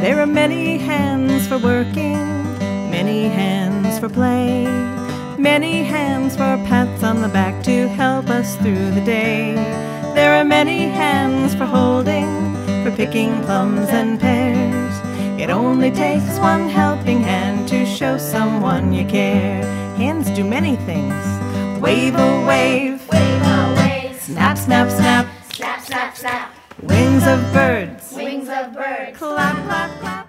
There are many hands for working, many hands for play, many hands for pats on the back to help us through the day. There are many hands for holding, for picking plums and pears. It only takes one helping hand to show someone you care. Hands do many things. Wave a wave, Wave a wave, snap, snap, snap, snap, snap, snap. wings of birds, Wings of birds. clap, clap, clap.